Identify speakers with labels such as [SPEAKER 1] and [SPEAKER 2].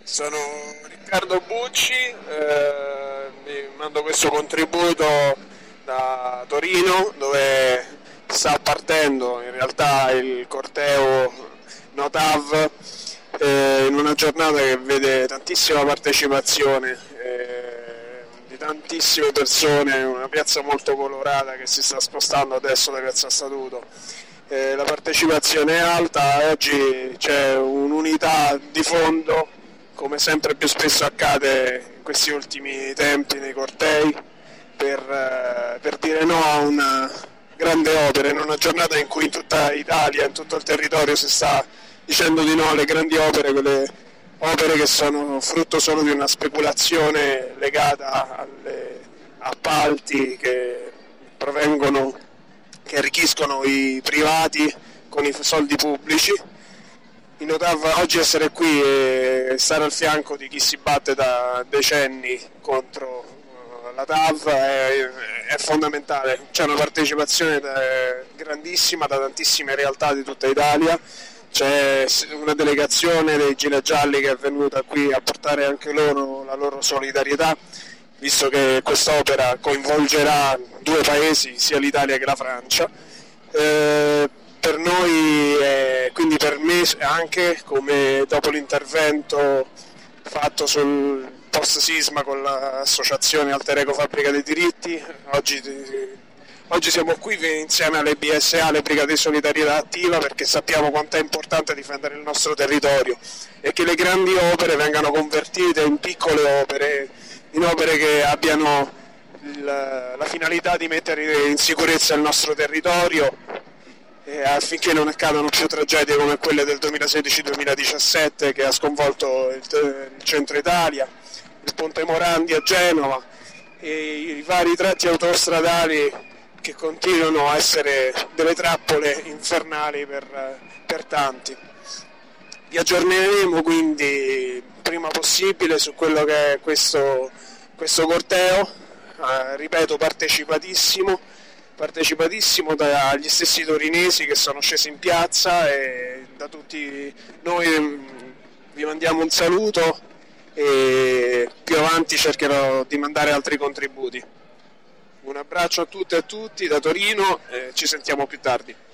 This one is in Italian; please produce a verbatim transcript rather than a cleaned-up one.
[SPEAKER 1] Sono Riccardo Bucci, eh, vi mando questo contributo da Torino dove sta partendo in realtà il corteo Notav eh, in una giornata che vede tantissima partecipazione eh, di tantissime persone, una piazza molto colorata che si sta spostando adesso da Piazza Statuto. Eh, la partecipazione è alta, oggi c'è un'unità di fondo come sempre più spesso accade in questi ultimi tempi nei cortei, per, eh, per dire no a una grande opera, in una giornata in cui in tutta Italia, in tutto il territorio si sta dicendo di no alle grandi opere, quelle opere che sono frutto solo di una speculazione legata alle appalti che provengono, che arricchiscono i privati con i soldi pubblici. In Notav oggi essere qui e stare al fianco di chi si batte da decenni contro la T A V è, è fondamentale. C'è una partecipazione grandissima da tantissime realtà di tutta Italia, c'è una delegazione dei Gilet Gialli che è venuta qui a portare anche loro la loro solidarietà, visto che quest'opera coinvolgerà due paesi, sia l'Italia che la Francia. Eh, per noi, eh, quindi per me anche, come dopo l'intervento fatto sul post sisma con l'associazione Alter Ego Fabbrica dei Diritti, oggi, oggi siamo qui insieme alle B S A, le Brigate di Solidarietà Attiva, perché sappiamo quanto è importante difendere il nostro territorio e che le grandi opere vengano convertite in piccole opere, in opere che abbiano il, la finalità di mettere in sicurezza il nostro territorio, Eh, affinché non accadano più tragedie come quelle del duemilasedici duemiladiciassette che ha sconvolto il, il centro Italia, il ponte Morandi a Genova e i vari tratti autostradali che continuano a essere delle trappole infernali per, per tanti. Vi aggiorneremo quindi prima possibile su quello che è questo, questo corteo, eh, ripeto partecipatissimo, partecipatissimo dagli stessi torinesi che sono scesi in piazza, e da tutti noi vi mandiamo un saluto e più avanti cercherò di mandare altri contributi. Un abbraccio a tutte e a tutti da Torino e ci sentiamo più tardi.